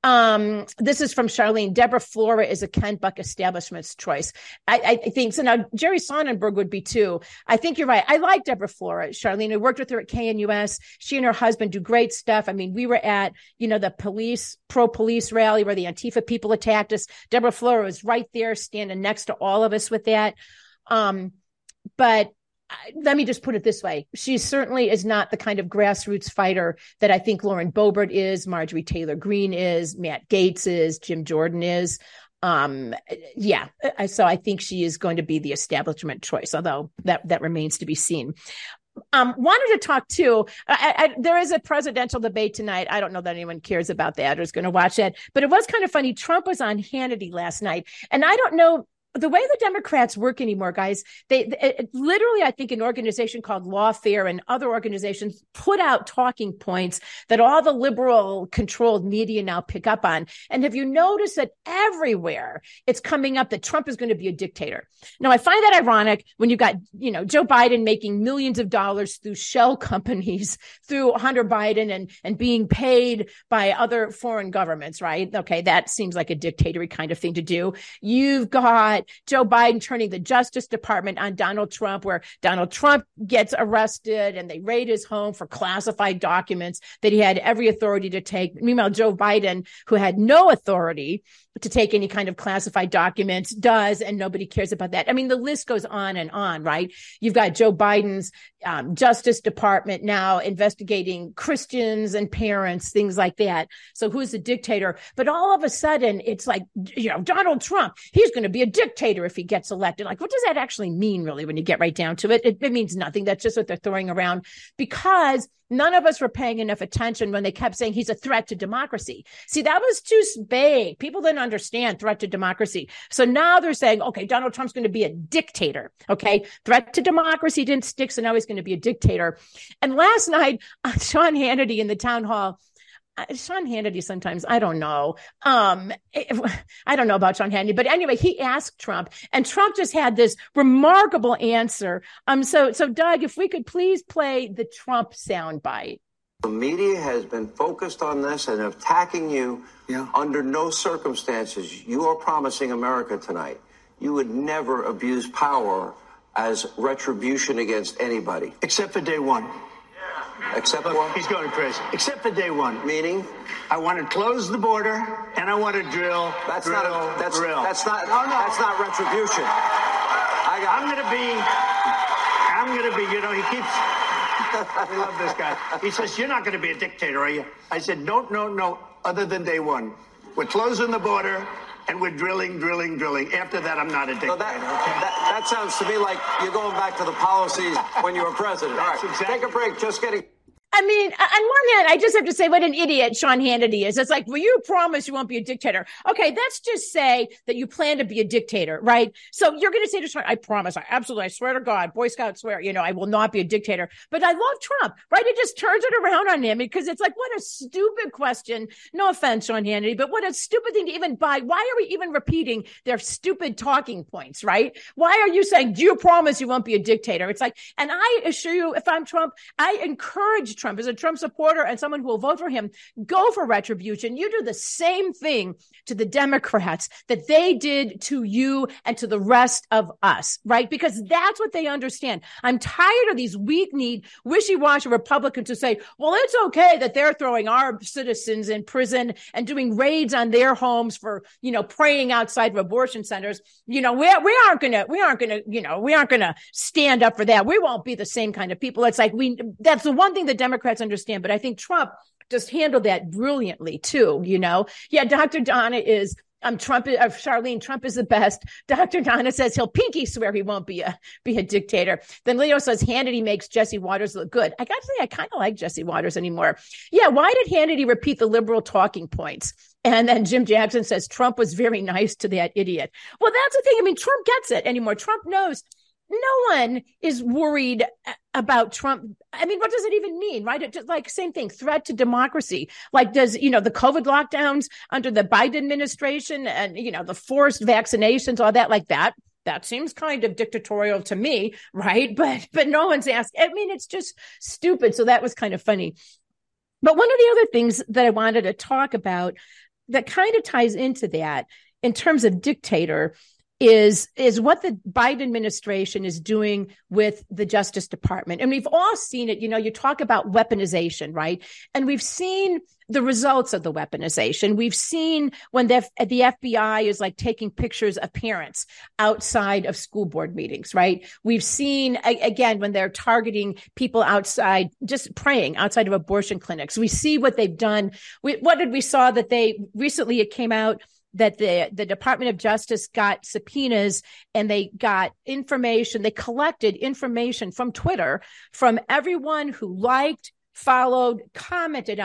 Speaker 2: Um, this is from Charlene. Deborah Flora is a Kent Buck establishment's choice. I, I think so. Now, Jerry Sonnenberg would be too. I think you're right. I like Deborah Flora, Charlene. I worked with her at K N U S. She and her husband do great stuff. I mean, we were at, you know, the police, pro-police rally where the Antifa people attacked us. Deborah Flora was right there standing next to all of us with that. Um, but let me just put it this way. She certainly is not the kind of grassroots fighter that I think Lauren Boebert is, Marjorie Taylor Greene is, Matt Gaetz is, Jim Jordan is. Um, yeah. So I think she is going to be the establishment choice, although that, that remains to be seen. Um, wanted to talk too. I, I, there is a presidential debate tonight. I don't know that anyone cares about that or is going to watch it, but it was kind of funny. Trump was on Hannity last night, and I don't know the way the Democrats work anymore, guys, they it, literally, I think an organization called Lawfare and other organizations put out talking points that all the liberal controlled media now pick up on. And have you noticed that everywhere it's coming up that Trump is going to be a dictator? Now, I find that ironic when you've got, you know, Joe Biden making millions of dollars through shell companies, through Hunter Biden and, and being paid by other foreign governments, right? Okay, that seems like a dictator kind of thing to do. You've got Joe Biden turning the Justice Department on Donald Trump, where Donald Trump gets arrested and they raid his home for classified documents that he had every authority to take. Meanwhile, Joe Biden, who had no authority to take any kind of classified documents, does, and nobody cares about that. I mean, the list goes on and on, right? You've got Joe Biden's um, Justice Department now investigating Christians and parents, things like that. So who's the dictator? But all of a sudden, it's like, you know, Donald Trump, he's going to be a dictator if he gets elected. Like, what does that actually mean, really, when you get right down to it? It, it means nothing. That's just what they're throwing around, because none of us were paying enough attention when they kept saying he's a threat to democracy. See, that was too vague. People didn't understand threat to democracy. So now they're saying, okay, Donald Trump's going to be a dictator. Okay. Threat to democracy didn't stick. So now he's going to be a dictator. And last night, uh, Sean Hannity in the town hall, Uh, Sean Hannity sometimes, I don't know. Um, I don't know about Sean Hannity, but anyway, he asked Trump, and Trump just had this remarkable answer. Um, so, so Doug, if we could please play the Trump soundbite.
Speaker 4: The media has been focused on this and attacking you.
Speaker 5: Yeah.
Speaker 4: Under no circumstances. You are promising America tonight you would never abuse power as retribution against anybody.
Speaker 5: Except for day one.
Speaker 4: Except
Speaker 5: Look,
Speaker 4: what?
Speaker 5: he's going crazy. Except for day one.
Speaker 4: Meaning?
Speaker 5: I want to close the border, and I want to drill,
Speaker 4: That's
Speaker 5: drill,
Speaker 4: not a, that's,
Speaker 5: drill.
Speaker 4: that's not,
Speaker 5: no, no.
Speaker 4: that's not retribution. I got
Speaker 5: I'm going to be, I'm going to be, you know, he keeps, we love this guy. He says, you're not going to be a dictator, are you? I said, no, no, no, other than day one. We're closing the border, and we're drilling, drilling, drilling. After that, I'm not a dictator.
Speaker 4: So that,
Speaker 5: okay?
Speaker 4: that, that sounds to me like you're going back to the policies when you were president. All right,
Speaker 5: exactly.
Speaker 4: Take a break. Just getting...
Speaker 2: I mean, on one hand, I just have to say what an idiot Sean Hannity is. It's like, well, you promise you won't be a dictator. Okay, let's just say that you plan to be a dictator, right? So you're going to say to Sean, I promise, I absolutely, I swear to God, Boy Scouts swear, you know, I will not be a dictator. But I love Trump, right? It just turns it around on him because it's like, what a stupid question. No offense, Sean Hannity, but what a stupid thing to even buy. Why are we even repeating their stupid talking points, right? Why are you saying, do you promise you won't be a dictator? It's like, and I assure you, if I'm Trump, I encourage Trump, as a Trump supporter and someone who will vote for him, go for retribution. You do the same thing to the Democrats that they did to you and to the rest of us, right? Because that's what they understand. I'm tired of these weak-kneed, wishy-washy Republicans who say, well, it's okay that they're throwing our citizens in prison and doing raids on their homes for, you know, praying outside of abortion centers. You know, we, we aren't going to, we aren't going to, you know, we aren't going to stand up for that. We won't be the same kind of people. It's like we, that's the one thing the Democrats understand. But I think Trump just handled that brilliantly too, you know? Yeah, Doctor Donna is, um, Trump, uh, Charlene, Trump is the best. Doctor Donna says he'll pinky swear he won't be a, be a dictator. Then Leo says Hannity makes Jesse Waters look good. I got to say, I kind of like Jesse Waters anymore. Yeah, why did Hannity repeat the liberal talking points? And then Jim Jackson says Trump was very nice to that idiot. Well, that's the thing. I mean, Trump gets it anymore. Trump knows. No one is worried about Trump. I mean, what does it even mean, right? It just like same thing, threat to democracy. Like does, you know, the COVID lockdowns under the Biden administration and, you know, the forced vaccinations, all that like that. That seems kind of dictatorial to me, right? But, but no one's asked. I mean, it's just stupid. So that was kind of funny. But one of the other things that I wanted to talk about that kind of ties into that in terms of dictator is is what the Biden administration is doing with the Justice Department. And we've all seen it. You know, you talk about weaponization, right? And we've seen the results of the weaponization. We've seen when the, the F B I is like taking pictures of parents outside of school board meetings, right? We've seen, again, when they're targeting people outside, just praying outside of abortion clinics. We see what they've done. We, what did we saw that they recently, it came out that the, the Department of Justice got subpoenas and they got information, they collected information from Twitter from everyone who liked, followed, commented on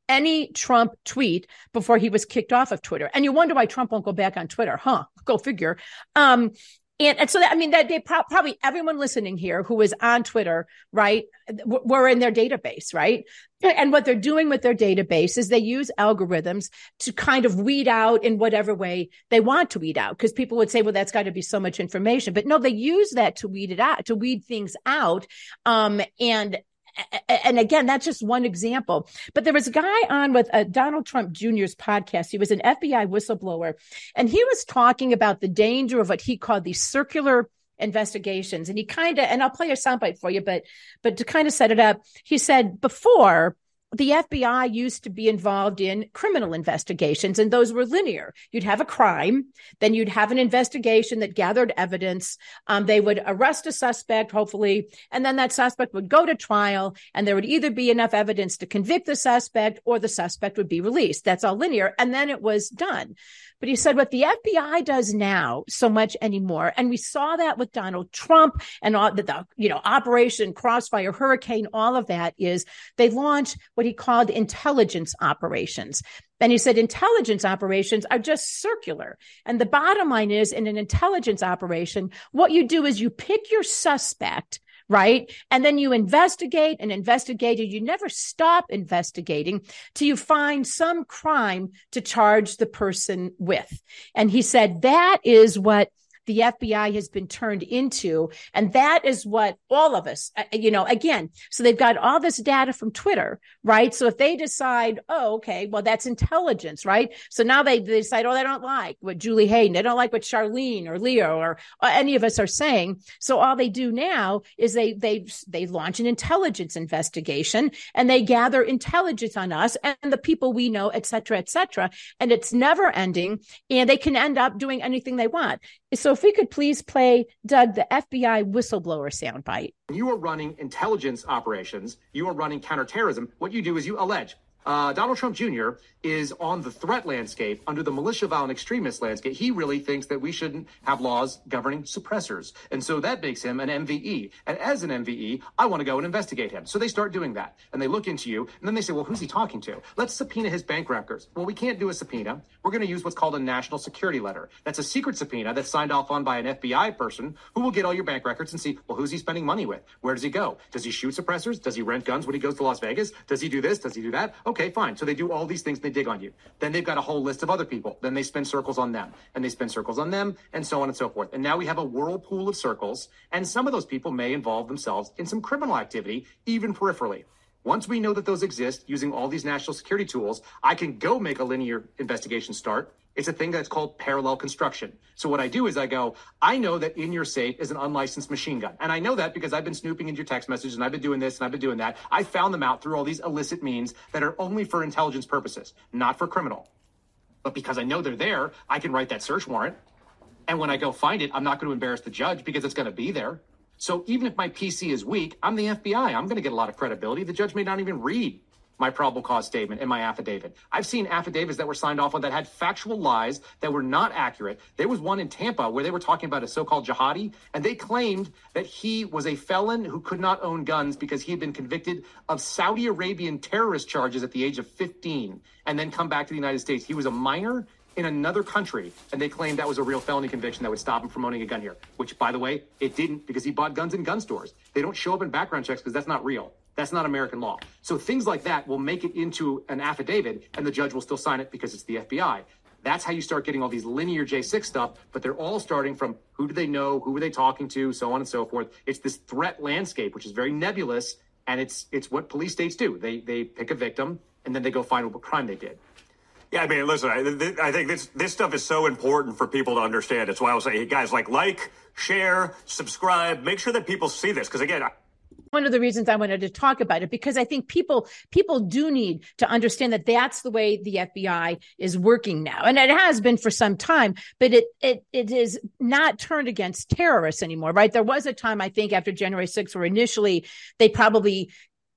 Speaker 2: any Trump tweet before he was kicked off of Twitter. And you wonder why Trump won't go back on Twitter, huh? Go figure. Um, And, and so, that, I mean, that they pro- probably everyone listening here who is on Twitter, right, w- were in their database, right? And what they're doing with their database is they use algorithms to kind of weed out in whatever way they want to weed out. Because people would say, well, that's got to be so much information. But no, they use that to weed it out, to weed things out. Um, and And again, that's just one example. But there was a guy on with uh, Donald Trump Junior's podcast. He was an F B I whistleblower, and he was talking about the danger of what he called these circular investigations. And he kind of, and I'll play a soundbite for you, but but to kind of set it up, he said before, the F B I used to be involved in criminal investigations, and those were linear. You'd have a crime, then you'd have an investigation that gathered evidence. Um, they would arrest a suspect, hopefully, and then that suspect would go to trial, and there would either be enough evidence to convict the suspect or the suspect would be released. That's all linear, and then it was done. But he said what the F B I does now so much anymore, and we saw that with Donald Trump and all the, the you know, Operation Crossfire Hurricane, all of that is they launched what he called intelligence operations. And he said intelligence operations are just circular. And the bottom line is, in an intelligence operation, what you do is you pick your suspect, right? And then you investigate and investigate, and you never stop investigating till you find some crime to charge the person with. And he said that is what the F B I has been turned into. And that is what all of us, you know, again, so they've got all this data from Twitter, right? So if they decide, oh, okay, well, that's intelligence, right? So now they, they decide, oh, they don't like what Julie Hayden, they don't like what Charlene or Leo or, or any of us are saying. So all they do now is they, they, they launch an intelligence investigation and they gather intelligence on us and the people we know, et cetera, et cetera. And it's never ending, and they can end up doing anything they want. So if we could please play, Doug, the F B I whistleblower soundbite.
Speaker 6: When you are running intelligence operations, you are running counterterrorism. What you do is you allege uh, Donald Trump Junior is on the threat landscape under the militia violent extremist landscape. He really thinks that we shouldn't have laws governing suppressors. And so that makes him an M V E. And as an M V E, I want to go and investigate him. So they start doing that. And they look into you. And then they say, well, who's he talking to? Let's subpoena his bank records. Well, we can't do a subpoena. We're going to use what's called a national security letter. That's a secret subpoena that's signed off on by an F B I person who will get all your bank records and see, well, who's he spending money with? Where does he go? Does he shoot suppressors? Does he rent guns when he goes to Las Vegas? Does he do this? Does he do that? Okay, fine. So they do all these things. They dig on you. Then they've got a whole list of other people. Then they spin circles on them, and they spin circles on them, and so on and so forth. And now we have a whirlpool of circles, and some of those people may involve themselves in some criminal activity, even peripherally. Once we know that those exist using all these national security tools, I can go make a linear investigation start. It's a thing that's called parallel construction. So what I do is I go, I know that in your safe is an unlicensed machine gun. And I know that because I've been snooping into your text messages and I've been doing this and I've been doing that. I found them out through all these illicit means that are only for intelligence purposes, not for criminal. But because I know they're there, I can write that search warrant. And when I go find it, I'm not going to embarrass the judge because it's going to be there. So even if my P C is weak, I'm the F B I. I'm going to get a lot of credibility. The judge may not even read my probable cause statement and my affidavit. I've seen affidavits that were signed off on that had factual lies that were not accurate. There was one in Tampa where they were talking about a so-called jihadi, and they claimed that he was a felon who could not own guns because he had been convicted of Saudi Arabian terrorist charges at the age of fifteen and then come back to the United States. He was a minor in another country, and they claimed that was a real felony conviction that would stop him from owning a gun here, which, by the way, it didn't, because he bought guns in gun stores. They don't show up in background checks because that's not real. That's not American law. So things like that will make it into an affidavit, and the judge will still sign it because it's the F B I. That's how you start getting all these linear J six stuff, but they're all starting from who do they know, who are they talking to, so on and so forth. It's this threat landscape, which is very nebulous, and it's it's what police states do. They they pick a victim, and then they go find what crime they did.
Speaker 7: Yeah, I mean, listen, I, th- I think this this stuff is so important for people to understand. It's why I will say, hey, guys, like, like, share, subscribe, make sure that people see this. Because, again, I-
Speaker 2: one of the reasons I wanted to talk about it, because I think people people do need to understand that that's the way the F B I is working now. And it has been for some time, but it it it is not turned against terrorists anymore, right? There was a time, I think, after January sixth, where initially they probably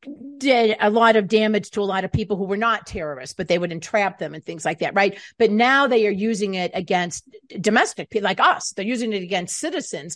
Speaker 2: did a lot of damage to a lot of people who were not terrorists, but they would entrap them and things like that, right? But now they are using it against domestic people like us. They're using it against citizens.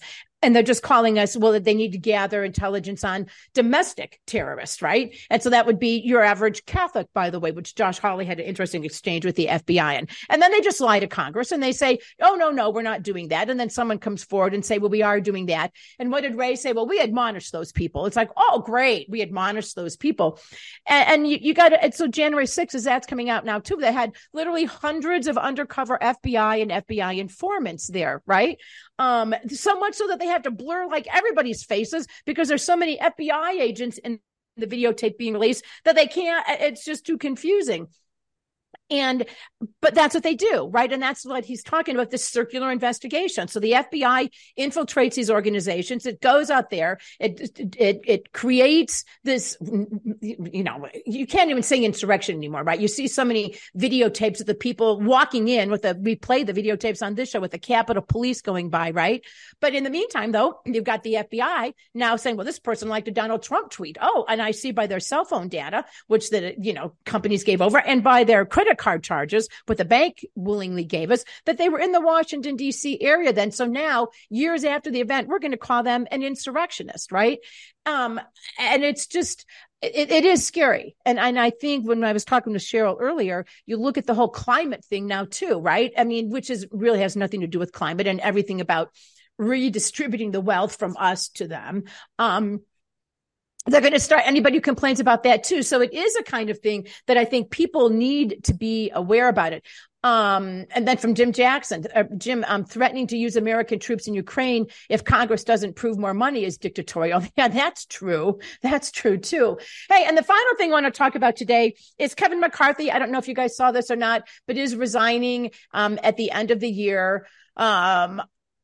Speaker 2: And they're just calling us, well, they need to gather intelligence on domestic terrorists, right? And so that would be your average Catholic, by the way, which Josh Hawley had an interesting exchange with the F B I. And, and then they just lie to Congress and they say, oh, no, no, we're not doing that. And then someone comes forward and say, well, we are doing that. And what did Ray say? Well, we admonish those people. It's like, oh, great. We admonish those people. And, and you, you got to, and so January sixth, as that's coming out now too, they had literally hundreds of undercover F B I and F B I informants there, right? Um, so much so that they have to blur like everybody's faces because there's so many F B I agents in the videotape being released that they can't, it's just too confusing. And, but that's what they do, right? And that's what he's talking about, this circular investigation. So the F B I infiltrates these organizations. It goes out there. It, it, it creates this, you know, you can't even say insurrection anymore, right? You see so many videotapes of the people walking in with the, we play the videotapes on this show with the Capitol Police going by, right? But in the meantime, though, you've got the F B I now saying, well, this person liked a Donald Trump tweet. Oh, and I see by their cell phone data, which the, you know, companies gave over, and by their credit card charges, what the bank willingly gave us, that they were in the Washington, D C area then. So now, years after the event, we're going to call them an insurrectionist, right? Um, and it's just, it, it is scary. And, and I think when I was talking to Cheryl earlier, you look at the whole climate thing now too, right? I mean, which is really has nothing to do with climate and everything about redistributing the wealth from us to them. Um, They're going to start anybody who complains about that too. So it is a kind of thing that I think people need to be aware about it. Um, and then from Jim Jackson, uh, Jim, um, threatening to use American troops in Ukraine if Congress doesn't prove more money is dictatorial. Yeah, that's true. That's true too. Hey, and the final thing I want to talk about today is Kevin McCarthy. I don't know if you guys saw this or not, but is resigning, um, at the end of the year. Um,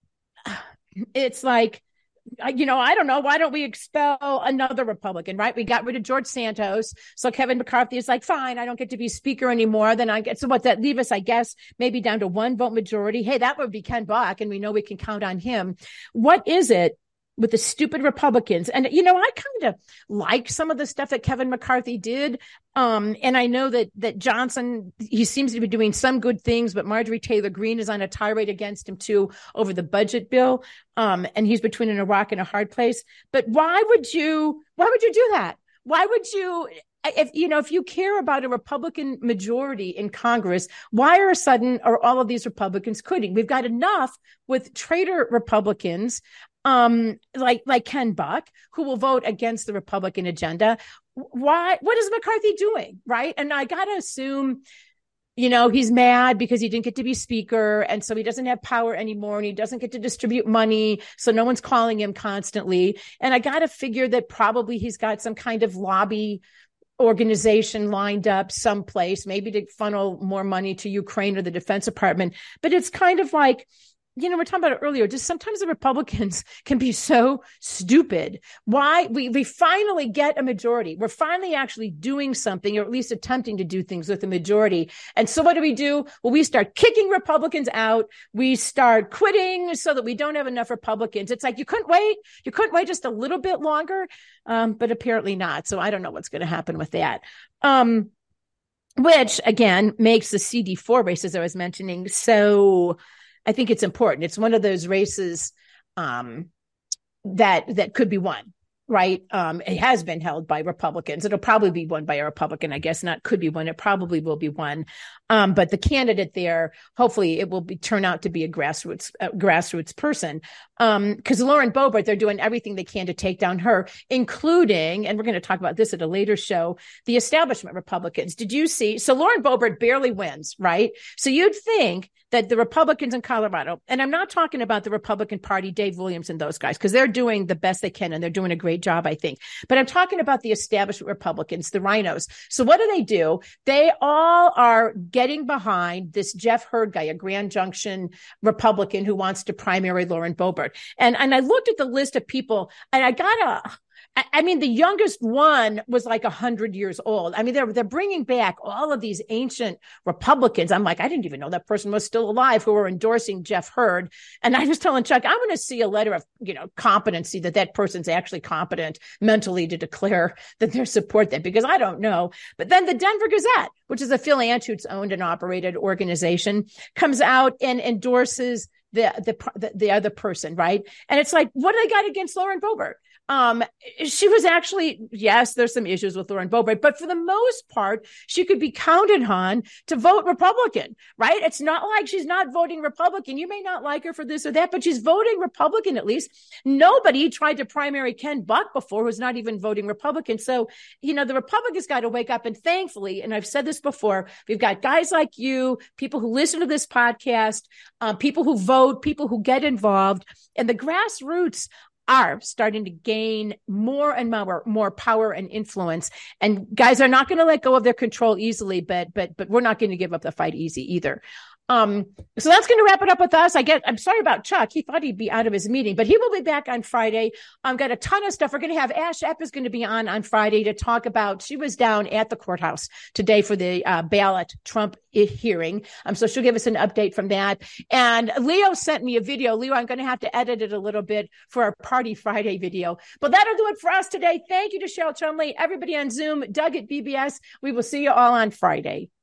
Speaker 2: it's like, you know, I don't know. Why don't we expel another Republican, right? We got rid of George Santos. So Kevin McCarthy is like, fine, I don't get to be speaker anymore. Then I get, so what that leave us, I guess, maybe down to one vote majority. Hey, that would be Ken Buck. And we know we can count on him. What is it with the stupid Republicans? And, you know, I kind of like some of the stuff that Kevin McCarthy did. Um, and I know that, that Johnson, he seems to be doing some good things, but Marjorie Taylor Greene is on a tirade against him too over the budget bill. Um, and he's between a rock and a hard place. But why would you, why would you do that? Why would you, if, you know, if you care about a Republican majority in Congress, why are sudden are all of these Republicans quitting? We've got enough with traitor Republicans, um, like, like Ken Buck, who will vote against the Republican agenda. Why, what is McCarthy doing? Right. And I got to assume, you know, he's mad because he didn't get to be speaker. And so he doesn't have power anymore and he doesn't get to distribute money. So no one's calling him constantly. And I got to figure that probably he's got some kind of lobby organization lined up someplace, maybe to funnel more money to Ukraine or the Defense Department. But it's kind of like, you know, we we're talking about it earlier, just sometimes the Republicans can be so stupid. Why? We we finally get a majority. We're finally actually doing something, or at least attempting to do things with a majority. And so what do we do? Well, we start kicking Republicans out. We start quitting so that we don't have enough Republicans. It's like, you couldn't wait. You couldn't wait just a little bit longer, um, but apparently not. So I don't know what's going to happen with that. Um, which, again, makes the C D four races I was mentioning so... I think it's important. It's one of those races um, that that could be won, right? Um, it has been held by Republicans. It'll probably be won by a Republican, I guess. Not could be won. It probably will be won. Um, but the candidate there, hopefully, it will be turn out to be a grassroots uh, grassroots person. Because um, Lauren Boebert, they're doing everything they can to take down her, including, and we're going to talk about this at a later show, the establishment Republicans. Did you see? So Lauren Boebert barely wins, right? So you'd think that the Republicans in Colorado, and I'm not talking about the Republican Party, Dave Williams and those guys, because they're doing the best they can and they're doing a great job, I think. But I'm talking about the establishment Republicans, the rhinos. So what do they do? They all are getting behind this Jeff Hurd guy, a Grand Junction Republican who wants to primary Lauren Boebert. And, and I looked at the list of people and I gotta, I mean, the youngest one was like a hundred years old. I mean, they're, they're bringing back all of these ancient Republicans. I'm like, I didn't even know that person was still alive who were endorsing Jeff Hurd. And I was telling Chuck, I'm going to see a letter of, you know, competency that that person's actually competent mentally to declare that they support that, because I don't know. But then the Denver Gazette, which is a Phil Anschutz owned and operated organization, comes out and endorses the, the, the, the other person, right? And it's like, what do they got against Lauren Boebert? Um, she was actually, yes, there's some issues with Lauren Boebert, but for the most part, she could be counted on to vote Republican, right? It's not like she's not voting Republican. You may not like her for this or that, but she's voting Republican at least. Nobody tried to primary Ken Buck before who's not even voting Republican. So, you know, the Republicans got to wake up, and thankfully, and I've said this before, we've got guys like you, people who listen to this podcast, um, people who vote, people who get involved, and the grassroots are starting to gain more and more, more power and influence. And guys are not going to let go of their control easily, but, but, but we're not going to give up the fight easy either. Um, so that's going to wrap it up with us. I get, I'm sorry about Chuck. He thought he'd be out of his meeting, but he will be back on Friday. I've got a ton of stuff. We're going to have Ash Epp is going to be on on Friday to talk about, she was down at the courthouse today for the uh, ballot Trump hearing. Um, so she'll give us an update from that. And Leo sent me a video. Leo, I'm going to have to edit it a little bit for our Party Friday video, but that'll do it for us today. Thank you to Cheryl Chumley, everybody on Zoom, Doug at B B S. We will see you all on Friday.